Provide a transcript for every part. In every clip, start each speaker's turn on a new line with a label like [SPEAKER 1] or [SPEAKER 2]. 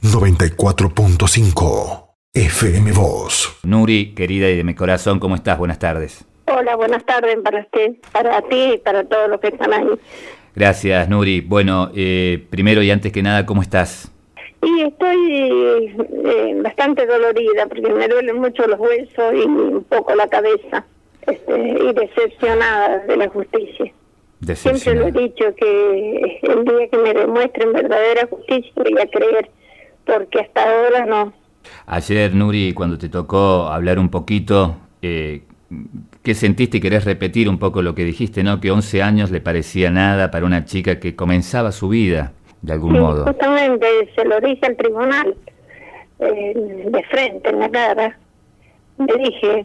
[SPEAKER 1] 94.5 FM Voz.
[SPEAKER 2] Nuri, querida y de mi corazón, ¿cómo estás? Buenas tardes.
[SPEAKER 3] Hola, buenas tardes para usted, para ti y para todos los que están ahí.
[SPEAKER 2] Gracias, Nuri. Bueno, primero y antes que nada, ¿cómo estás?
[SPEAKER 3] Y estoy bastante dolorida porque me duelen mucho los huesos y un poco la cabeza, y decepcionada de la justicia. Siempre lo he dicho, que el día que me demuestren verdadera justicia voy a creer, porque hasta ahora no.
[SPEAKER 2] Ayer, Nuri, cuando te tocó hablar un poquito, ¿qué sentiste? Y querés repetir un poco lo que dijiste, ¿no? Que 11 años le parecía nada para una chica que comenzaba su vida, de algún modo.
[SPEAKER 3] Justamente se lo dije al tribunal, de frente, en la cara. Le dije,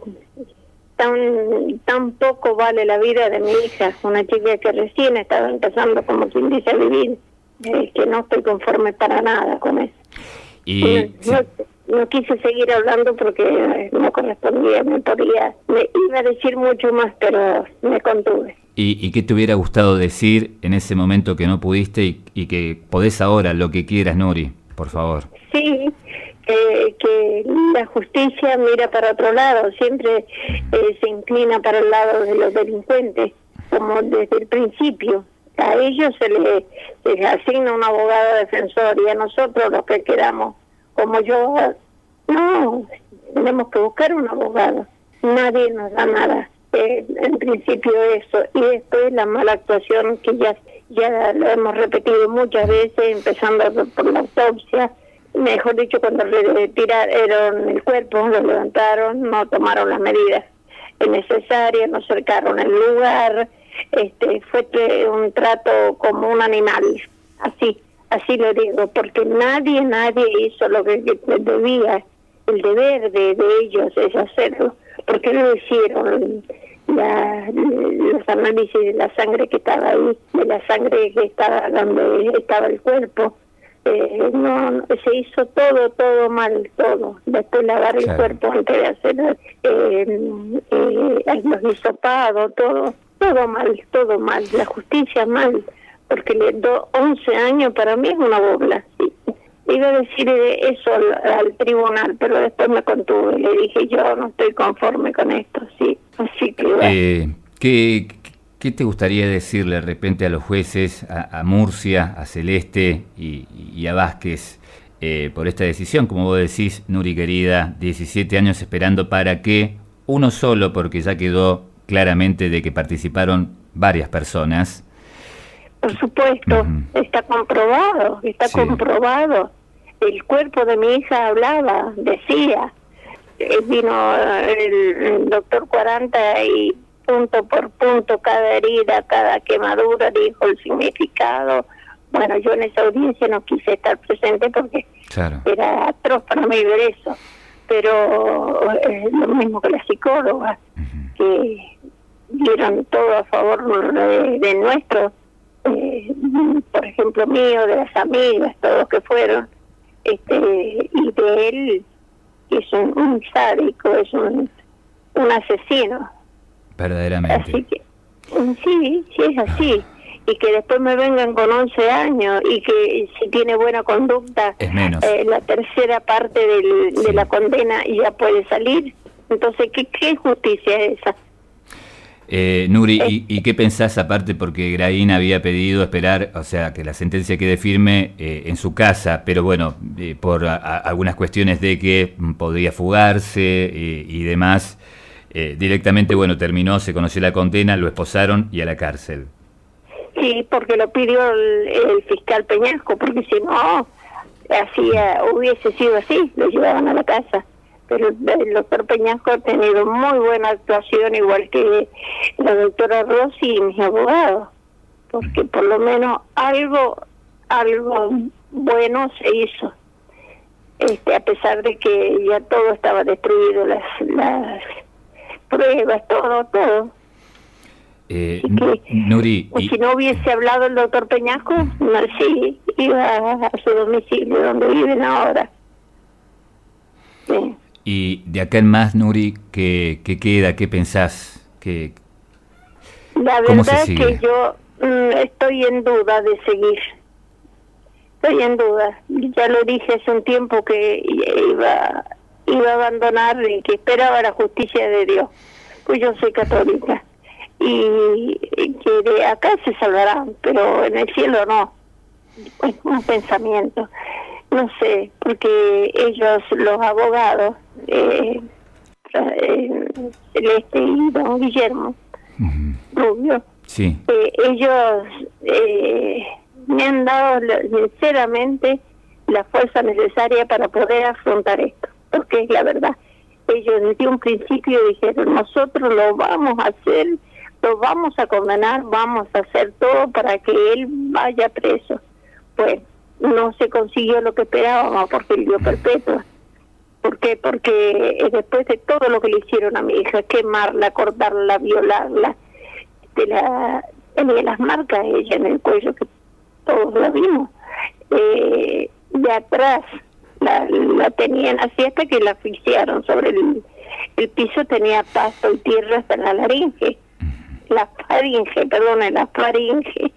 [SPEAKER 3] tan poco vale la vida de mi hija, una chica que recién estaba empezando, como quien dice, a vivir, que no estoy conforme para nada con eso.
[SPEAKER 2] Y
[SPEAKER 3] no quise seguir hablando porque no correspondía, me iba a decir mucho más, pero me contuve.
[SPEAKER 2] ¿Y qué te hubiera gustado decir en ese momento que no pudiste y que podés ahora, lo que quieras, Nuri, por favor?
[SPEAKER 3] Sí, que la justicia mira para otro lado, siempre se inclina para el lado de los delincuentes, como desde el principio. A ellos se les asigna un abogado defensor y a nosotros los que quedamos, como yo, no, tenemos que buscar un abogado. Nadie nos da nada. En principio eso, y después la mala actuación que ya lo hemos repetido muchas veces, empezando por la autopsia. Mejor dicho, cuando retiraron el cuerpo, lo levantaron, no tomaron las medidas necesarias, no cercaron el lugar, fue un trato como un animal, así lo digo, porque nadie hizo lo que debía. El deber de ellos es hacerlo, porque no hicieron los análisis de la sangre que estaba ahí, de la sangre que estaba donde estaba el cuerpo. No, se hizo todo mal, todo. Después lavar el cuerpo antes de hacer los hisopados, todo mal, la justicia mal, porque le dio 11 años para mí es una burla. Sí. Iba a decir eso al tribunal, pero después me contuve, le dije yo no estoy conforme con esto, sí, así que...
[SPEAKER 2] ¿Qué te gustaría decirle de repente a los jueces, a Murcia, a Celeste y a Vázquez por esta decisión? Como vos decís, Nuri querida, 17 años esperando para que uno solo, porque ya quedó claramente de que participaron varias personas.
[SPEAKER 3] Por supuesto, está comprobado, comprobado. El cuerpo de mi hija hablaba, decía, vino el doctor 40 y punto por punto, cada herida, cada quemadura, dijo el significado. Bueno, yo en esa audiencia no quise estar presente porque era atroz para mí ver eso, pero lo mismo que la psicóloga, que dieron todo a favor de nuestro, por ejemplo mío, de las amigas, todos que fueron, y de él, que es un sádico, es un asesino.
[SPEAKER 2] Verdaderamente.
[SPEAKER 3] Así que, sí, es así. Y que después me vengan con 11 años y que si tiene buena conducta,
[SPEAKER 2] es menos.
[SPEAKER 3] La tercera parte de la condena ya puede salir. Entonces, ¿qué justicia es esa?
[SPEAKER 2] Nuri, ¿y qué pensás aparte? Porque Graín había pedido esperar, o sea, que la sentencia quede firme en su casa, pero bueno, por algunas cuestiones de que podría fugarse y demás, directamente, bueno, terminó, se conoció la condena, lo esposaron y a la cárcel.
[SPEAKER 3] Sí, porque lo pidió el fiscal Peñasco, porque si no, hubiese sido así, lo llevaban a la casa. Pero el doctor Peñasco ha tenido muy buena actuación, igual que la doctora Rossi y mis abogados, porque por lo menos algo bueno se hizo, a pesar de que ya todo estaba destruido, las pruebas, todo.
[SPEAKER 2] Nuri,
[SPEAKER 3] si no hubiese hablado el doctor Peñasco, sí, iba a su domicilio, donde viven ahora. Sí.
[SPEAKER 2] Y de acá en más, Nuri, ¿qué queda? ¿Qué pensás?
[SPEAKER 3] La verdad es que yo estoy en duda de seguir. estoy en duda. Ya lo dije hace un tiempo que iba a abandonar y que esperaba la justicia de Dios. Pues yo soy católica. Y que de acá se salvarán, pero en el cielo no. Es un pensamiento. No sé, porque ellos, los abogados, Celeste y don Guillermo Rubio,
[SPEAKER 2] sí.
[SPEAKER 3] Ellos me han dado sinceramente la fuerza necesaria para poder afrontar esto, porque es la verdad. Ellos desde un principio dijeron, nosotros lo vamos a hacer, lo vamos a condenar, vamos a hacer todo para que él vaya preso. Pues no se consiguió lo que esperábamos, porque él dio perpetua. ¿Por qué? Porque después de todo lo que le hicieron a mi hija, quemarla, cortarla, violarla, tenía las marcas ella en el cuello, que todos la vimos, de atrás la tenían así hasta que la asfixiaron sobre el piso, tenía pasto y tierra hasta la laringe, la faringe.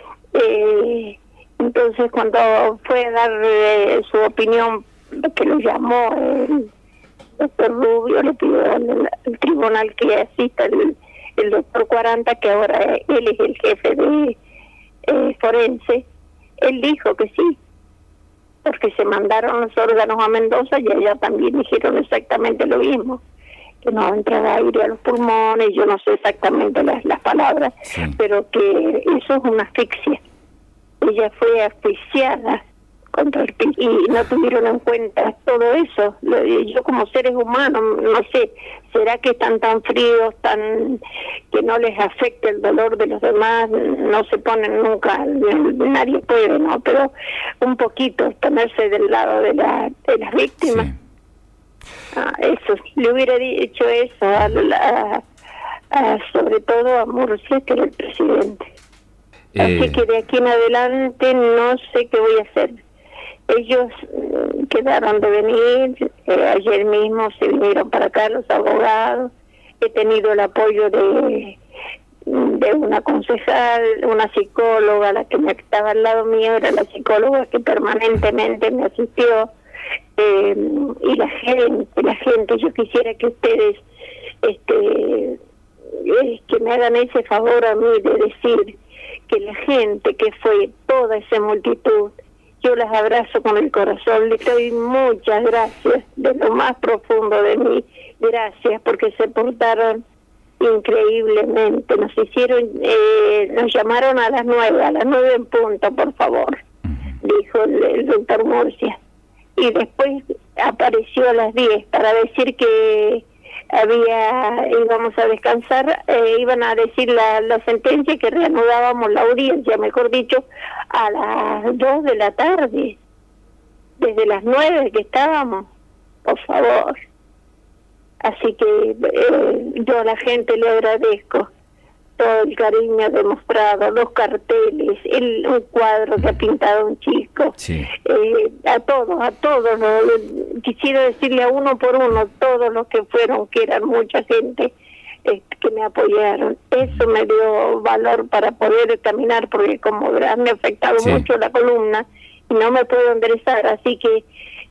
[SPEAKER 3] Entonces cuando fue a dar su opinión, que lo llamó el doctor Rubio, le pidió al tribunal que asista el doctor 40, que ahora él es el jefe de forense, él dijo que sí, porque se mandaron los órganos a Mendoza y allá también dijeron exactamente lo mismo, que no entraba aire a los pulmones, yo no sé exactamente las palabras, sí, pero que eso es una asfixia. Ella fue asfixiada contra el y no tuvieron en cuenta todo eso. Yo como seres humanos, no sé, ¿será que están tan fríos, que no les afecta el dolor de los demás? No se ponen nunca, nadie puede, ¿no? Pero un poquito ponerse del lado de las víctimas. Sí. Eso, le hubiera dicho eso sobre todo a Murcia, que era el presidente. Así que de aquí en adelante no sé qué voy a hacer. Ellos quedaron de venir, ayer mismo se vinieron para acá los abogados, he tenido el apoyo de una concejal, una psicóloga, la que me estaba al lado mío era la psicóloga que permanentemente me asistió, y la gente, yo quisiera que ustedes que me hagan ese favor a mí de decir que la gente que fue, toda esa multitud, yo las abrazo con el corazón, les doy muchas gracias, de lo más profundo de mí, gracias, porque se portaron increíblemente, nos llamaron a las 9 en punto, por favor, dijo el doctor Murcia, y después apareció a las 10 para decir que íbamos a descansar, iban a decir la sentencia, que reanudábamos la audiencia, mejor dicho, a las 2 de la tarde, desde las 9 que estábamos, por favor. Así que yo a la gente le agradezco todo el cariño demostrado, los carteles, un cuadro que ha pintado un chico, sí. A todos, quisiera decirle a uno por uno, todos los que fueron, que eran mucha gente, que me apoyaron. Eso me dio valor para poder caminar, porque como verás me ha afectado mucho la columna y no me puedo enderezar, así que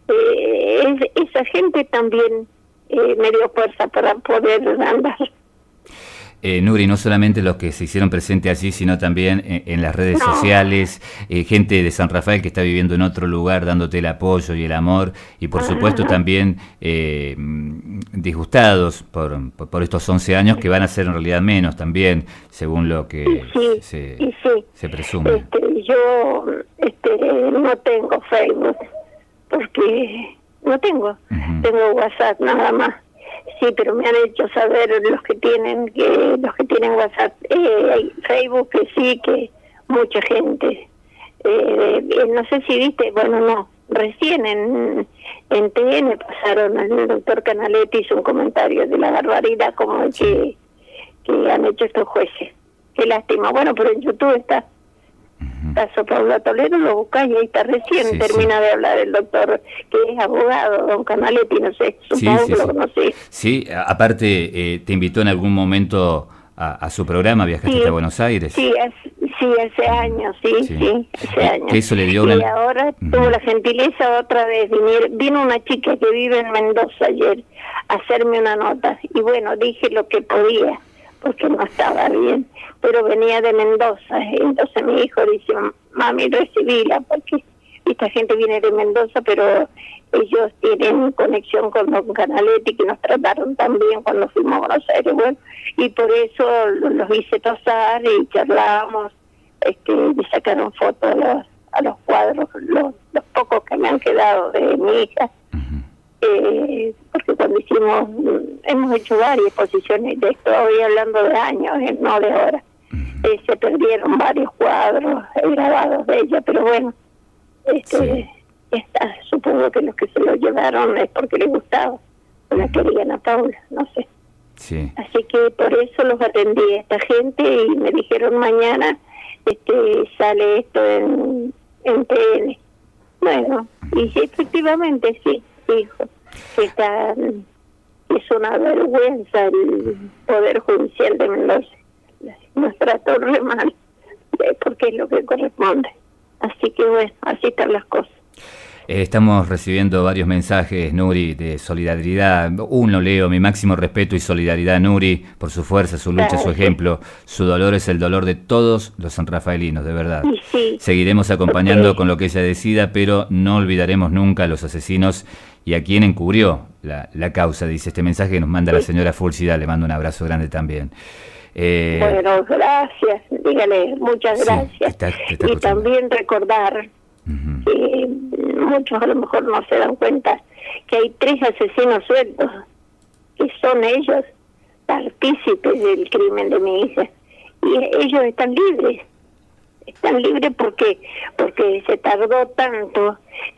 [SPEAKER 3] esa gente también me dio fuerza para poder andar.
[SPEAKER 2] Nuri, no solamente los que se hicieron presentes allí, sino también en las redes sociales, gente de San Rafael que está viviendo en otro lugar dándote el apoyo y el amor, y por supuesto también disgustados por estos 11 años, que van a ser en realidad menos también, según lo que se presume.
[SPEAKER 3] Yo no tengo Facebook, porque no tengo, tengo WhatsApp nada más. Sí, pero me han hecho saber los que tienen WhatsApp, Facebook, que sí, que mucha gente. No sé si viste, bueno, no, recién en TN pasaron, el doctor Canaletti hizo un comentario de la barbaridad como que han hecho estos jueces. Qué lástima. Bueno, pero en YouTube está. Caso Paula Toledo, lo buscás y ahí está, recién termina de hablar el doctor, que es abogado, don Canaletti, no sé, supongo que lo conocí.
[SPEAKER 2] Sí, aparte te invitó en algún momento a su programa, viajaste hasta Buenos Aires.
[SPEAKER 3] Sí, Sí, hace años, sí, hace años.
[SPEAKER 2] Eso le dio
[SPEAKER 3] Y ahora tuvo la gentileza otra vez. Vino una chica que vive en Mendoza ayer a hacerme una nota. Y bueno, dije lo que podía, porque no estaba bien. Pero venía de Mendoza. Entonces mi hijo dice, mami, recibíla, porque esta gente viene de Mendoza, pero ellos tienen conexión con Don Canaletti, que nos trataron tan bien cuando fuimos a Buenos Aires. Bueno, y por eso los hice pasar y charlábamos. Me sacaron fotos a los cuadros, los pocos que me han quedado de mi hija, porque cuando hemos hecho varias exposiciones, de esto voy hablando de años, no de ahora, se perdieron varios cuadros grabados de ella, pero bueno, supongo que los que se los llevaron es porque les gustaba, o la querían a Paula, no sé.
[SPEAKER 2] Sí.
[SPEAKER 3] Así que por eso los atendí a esta gente y me dijeron mañana sale esto en TN. Bueno, y sí, efectivamente sí, hijo, que es una vergüenza el Poder Judicial de Mendoza. Nos trató re mal, porque es lo que corresponde. Así que bueno, así están las cosas.
[SPEAKER 2] Estamos recibiendo varios mensajes, Nuri, de solidaridad. Uno leo, mi máximo respeto y solidaridad, Nuri, por su fuerza, su lucha, su ejemplo. Su dolor es el dolor de todos los sanrafaelinos, de verdad.
[SPEAKER 3] Sí.
[SPEAKER 2] Seguiremos acompañando con lo que ella decida, pero no olvidaremos nunca a los asesinos y a quien encubrió la causa, dice este mensaje que nos manda la señora Fulcida. Le mando un abrazo grande también.
[SPEAKER 3] Bueno, gracias, dígale, muchas gracias. Y también recordar que muchos a lo mejor no se dan cuenta que hay 3 asesinos sueltos, que son ellos partícipes del crimen de mi hija, y ellos están libres porque se tardó tanto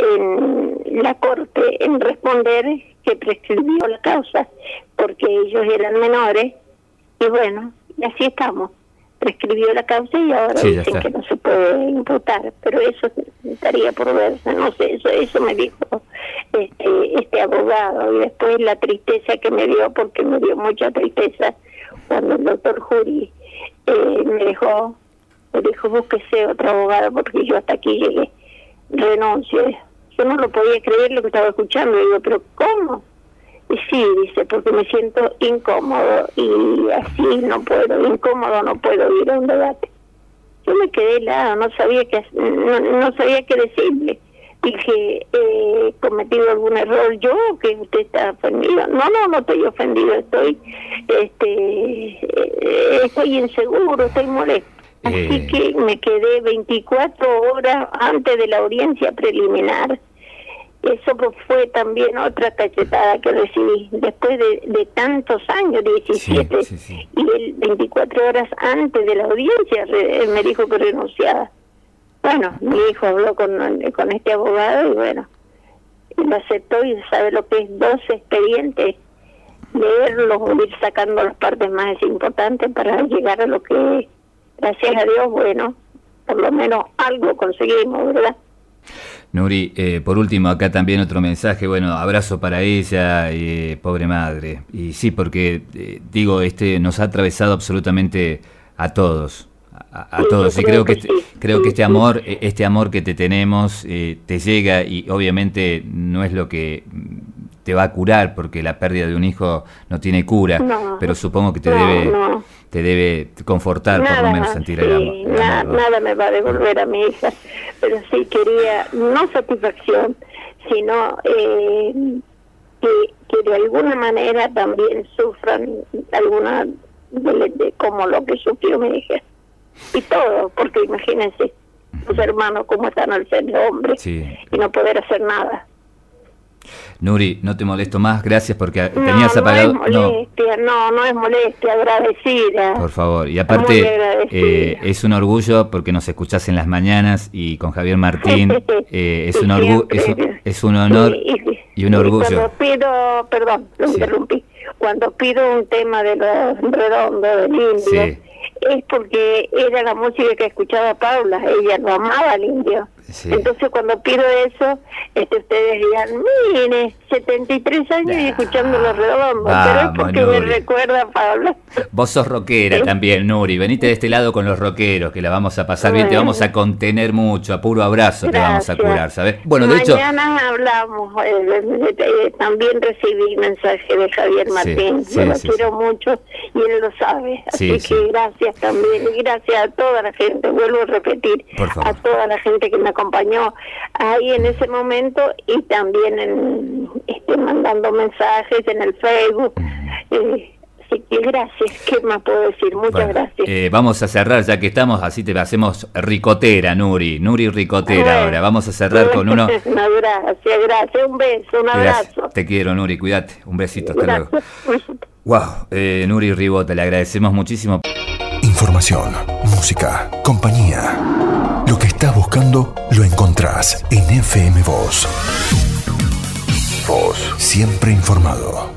[SPEAKER 3] en la corte en responder que prescribió la causa, porque ellos eran menores, y bueno, y así estamos. Prescribió la causa y ahora dicen que no se puede imputar, pero eso estaría por verse, no sé, eso me dijo este abogado, y después la tristeza que me dio, porque me dio mucha tristeza cuando el doctor Juri me dijo, búsquese otro abogado porque yo hasta aquí llegué, renuncio. Yo no lo podía creer lo que estaba escuchando, digo, pero ¿cómo? Y sí, dice, porque me siento incómodo y así no puedo ir a un debate. Yo me quedé helada, no sabía qué decirle. Dije, ¿he cometido algún error yo? ¿Que usted está ofendido? No estoy ofendido, estoy inseguro, estoy molesto. Así que me quedé 24 horas antes de la audiencia preliminar. Eso fue también otra cachetada que recibí después de tantos años, 17, sí. Y él 24 horas antes de la audiencia él me dijo que renunciaba. Bueno, mi hijo habló con este abogado y bueno, lo aceptó, y sabe lo que es 12 expedientes, leerlos, ir sacando las partes más importantes para llegar a lo que, gracias a Dios, bueno, por lo menos algo conseguimos, ¿verdad?
[SPEAKER 2] Nuri, por último, acá también otro mensaje, bueno, abrazo para ella, pobre madre. Y sí, porque, nos ha atravesado absolutamente a todos, a todos. Y creo que este amor que te tenemos, te llega, y obviamente no es lo que te va a curar, porque la pérdida de un hijo no tiene cura, pero supongo que te debe confortar, por lo menos sentir el amor.
[SPEAKER 3] Nada me va a devolver a mi hija, pero sí quería, no satisfacción, sino que de alguna manera también sufran alguna de como lo que sufrió mi hija. Y todo, porque imagínense, sus hermanos cómo están al ser hombres, y no poder hacer nada.
[SPEAKER 2] Nuri, no te molesto más, gracias, porque tenías apagado...
[SPEAKER 3] No es molestia, agradecida.
[SPEAKER 2] Por favor, y aparte es un orgullo porque nos escuchás en las mañanas, y con Javier Martín es un honor y un orgullo.
[SPEAKER 3] Cuando pido un tema de los redondos del indio, es porque era la música que escuchaba Paula, ella lo amaba al indio.
[SPEAKER 2] Sí.
[SPEAKER 3] Entonces cuando pido eso, ustedes digan, mire, 73 años y escuchando Los Redondos, pero es porque
[SPEAKER 2] Nuri.
[SPEAKER 3] me recuerda a Pablo.
[SPEAKER 2] Vos sos rockera también, Nuri. Venite de este lado con los rockeros, que la vamos a pasar bien, te vamos a contener mucho, a puro abrazo te vamos a curar, ¿sabes? Bueno, de hecho...
[SPEAKER 3] Mañana hablamos, también recibí mensaje de Javier Martín, yo lo quiero mucho y él lo sabe, así que gracias también, y gracias a toda la gente, vuelvo a repetir, a toda la gente que me acompañó ahí en ese momento y también mandando mensajes en el Facebook. Así que gracias, ¿qué más puedo decir? Muchas gracias.
[SPEAKER 2] Vamos a cerrar, ya que estamos, así te hacemos ricotera, Nuri ricotera ahora. Vamos a cerrar con uno.
[SPEAKER 3] No, gracias, un beso, un abrazo.
[SPEAKER 2] Te quiero, Nuri, cuídate, un besito, hasta luego. Wow, Nuri Ribota, le agradecemos muchísimo.
[SPEAKER 1] Información, música, compañía. Lo que estás buscando lo encontrás en FM Voz. Voz, siempre informado.